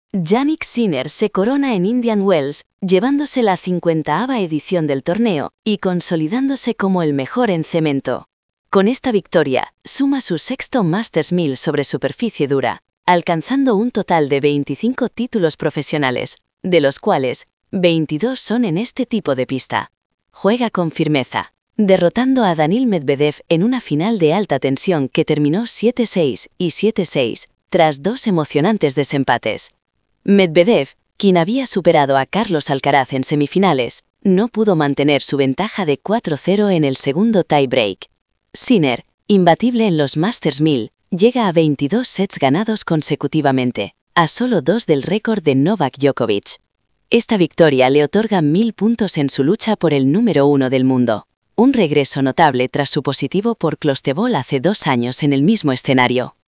Jannik Sinner se corona en Indian Wells, llevándose la 50ª edición del torneo y consolidándose como el mejor en cemento. Con esta victoria, suma su sexto Masters 1000 sobre superficie dura, alcanzando un total de 25 títulos profesionales, de los cuales 22 son en este tipo de pista. Juega con firmeza, derrotando a Daniil Medvedev en una final de alta tensión que terminó 7-6 y 7-6, tras dos emocionantes desempates. Medvedev, quien había superado a Carlos Alcaraz en semifinales, no pudo mantener su ventaja de 4-0 en el segundo tie-break. Sinner, imbatible en los Masters 1000, llega a 22 sets ganados consecutivamente, a solo 2 del récord de Novak Djokovic. Esta victoria le otorga 1000 puntos en su lucha por el número 1 del mundo, un regreso notable tras su positivo por Clostebol hace 2 años en el mismo escenario.